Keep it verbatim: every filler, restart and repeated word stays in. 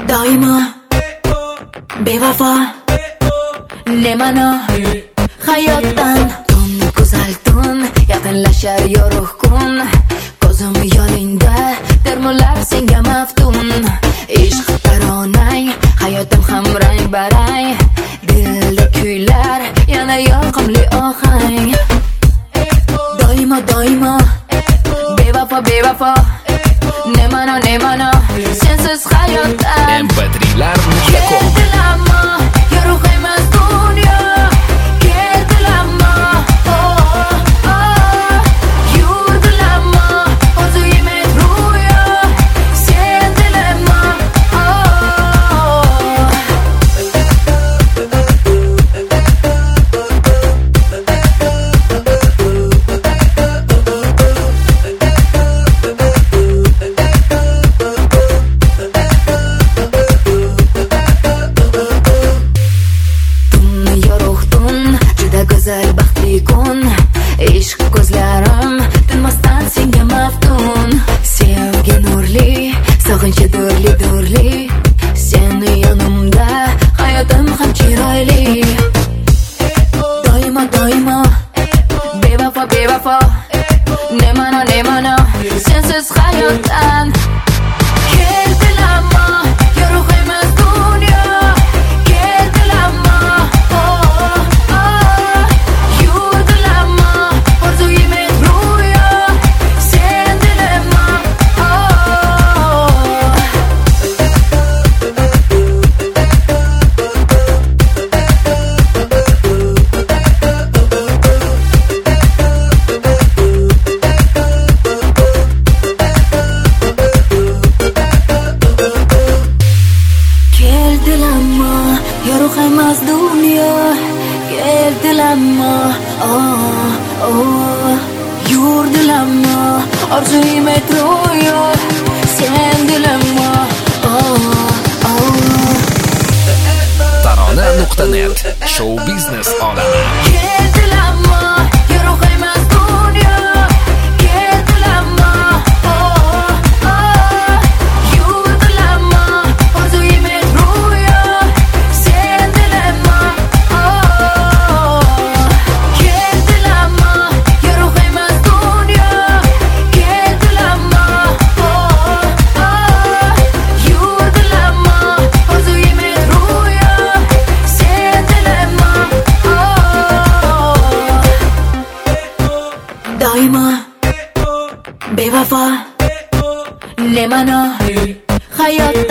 doimo bevafo nemano hayotdan tun go'zal tun yaqinlashar yorug' kun ko'zim yoningda termular senga maftun ishq taronang hayotim ham rang barang dilda kuylar yana yoqimli ohang doimo doimo bevafo bevafo nemano nemano sensiz hayotdan em pe trilar nuqta com Keldilammo yorug' emas dunyo Keldilammo oh oh yurdilammo o'zingme ro'yo sen dilimmo go'zal baxtli kun ishq ko'zlarim tinmasdan senga maftun sevgi nurli sog'inchi durli durli seni yonimda hayotim ham chiroyli doimo doimo bevafo bevafo nemano nemano sensiz hayotdan Keldilammo yorug' emas dunyo Keldilammo oh oh yurdilammo o'zingme ro'yo sen dilimmo Keldilammo yorug' emas dunyo Keldilammo oh oh yurdilammo orzuyime ro'yo sen dilimmo oh oh tarona nuqta net show biznes olami Keldilammo yorug' emas dunyo Keldilammo oh oh yurdilammo orzuyime ro'yo sen dilimmo Keldilammo yorug' emas dunyo Keldilammo oh oh yurdilammo o'zingme ro'yo sen dilimmo doimo bevafo nemano hayot